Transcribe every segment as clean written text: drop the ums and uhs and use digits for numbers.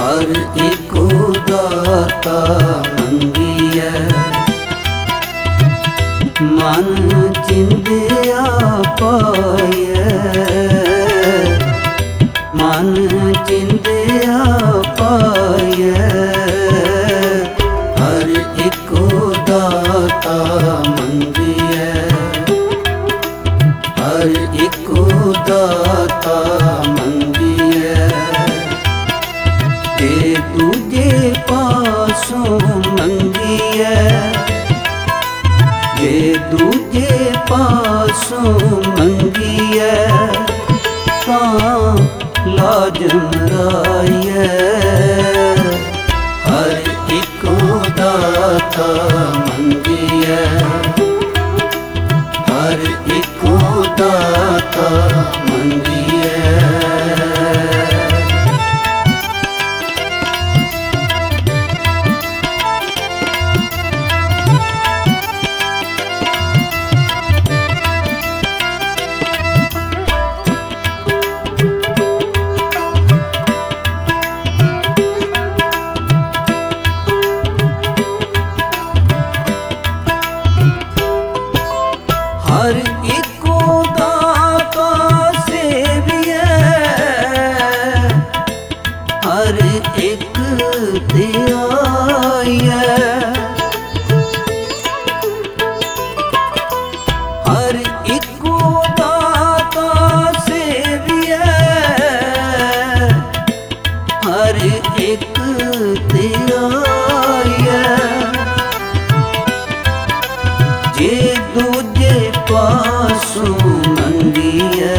हर एको दाता मंगिया मन चिंदिया पाए मन चिंदिया पाए हर एको दाता मंगिया हर एको दाता मंगिया ते दूजे पासों मंगिया जे दूजे पासों मंगिया लाजम राय हर एको दाता मंगिया हर एको दाता मंगिया। हर एको दाता सेविया हर एक त्याया हर एको दाता सेविया हर एक त्याया जे दूजे पासों मंगिया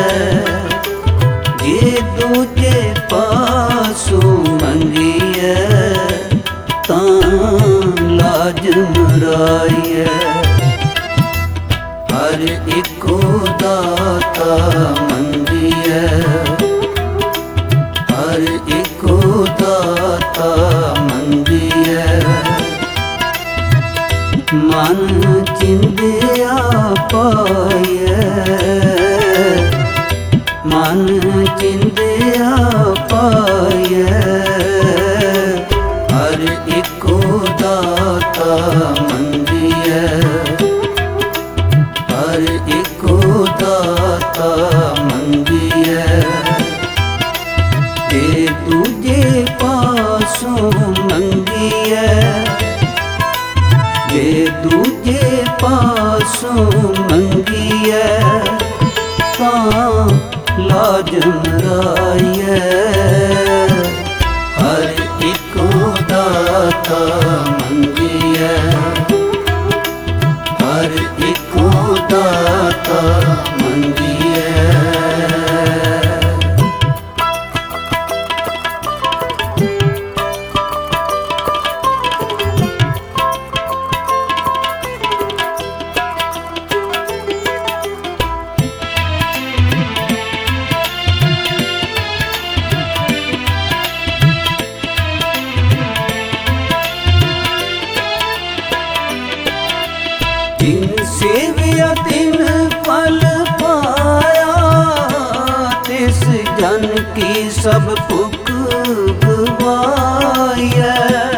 जे दूजे पासों मंगिया लाजम राय हर एको दाता मंगिया हर एको दाता मंगिया मन चिंदिया पाए मन चिंदिया पाए हर एको दाता मंगिया हर एको दाता मंगिया ते दूजे पासों मंगिया जे दूजे पासों मंगिया लाजम राय हर एको दाता मंगिया हर एको दाता मंगिया। तिन सेविया तिन फल पाया तिस जन की सब भुख गवाया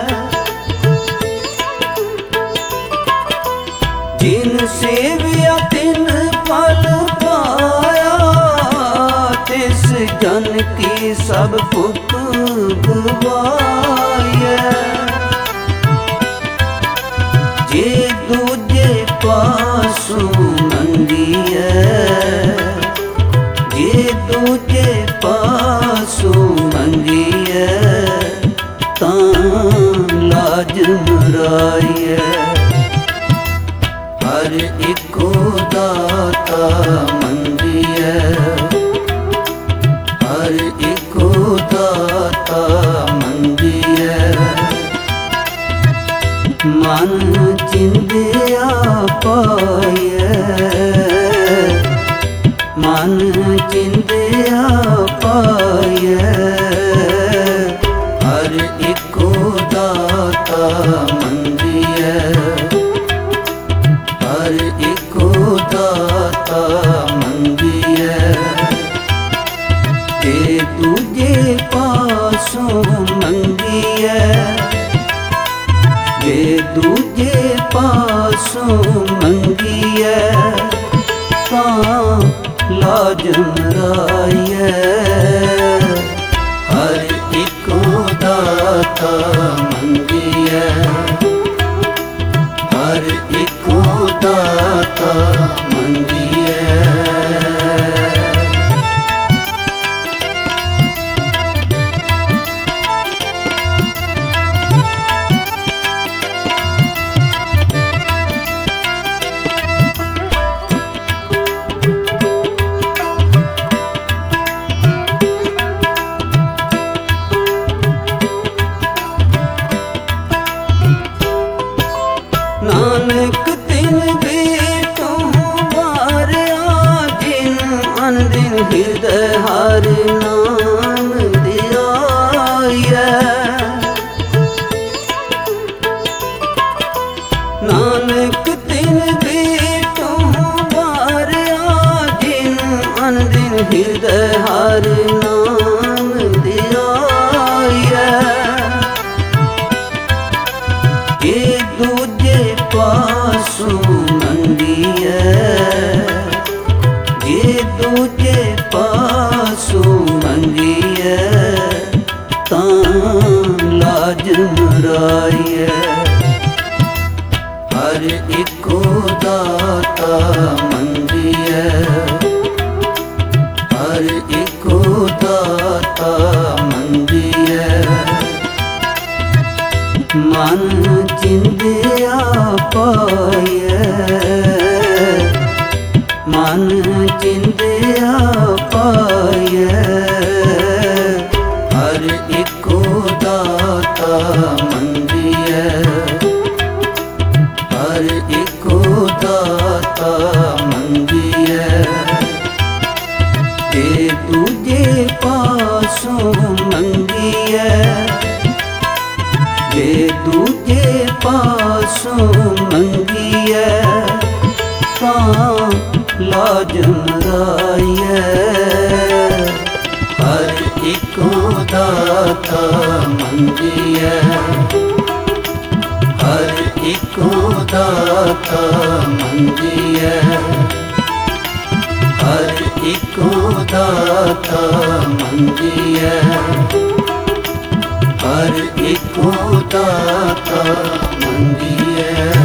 जिन सेविया तिन फल पाया तिस जन की सब भुख गवाया जे दूजे पासों मंगिया जे दूजे पासों मंगिया लाजम राय हर एको दाता मंगिया हर एको दाता मंगिया मन चिंदिया पाए मन चिंदिया पाए हर एको दाता मंगिया हर एको दाता मंगिया ते दूजे पास पासों मंगिए, जे दूजे पासों मंगिए तां लाज मराइए। हर इको दाता मंगिए, हर इको दाता मंगिए। नानक तिन बेटों वारिया, जिन अन दिन हृदय हर नाम धियाए। नानक तिन बेटों वारिया, जिन अन दिन हृदय हर नाम धियाए। ये दूजे पासों मंगिए, ये दूजे पासों मंगिए तां लाज मराइए। हर इको दाता मंगिए, हर इको दाता मंगिए। मन चिंदिया पाए, मन चिंदिया पाए। हर इको दाता मंगिए, हर इको दाता मंगिए। जे दूजे पासों मंगिए, जे दूजे पासों मंगिए तां लाज मराइए। हर इको दाता मंगिए, हर इको दाता मंगिए। हर इको दाता मंगिए, हर इको दाता मंगिए।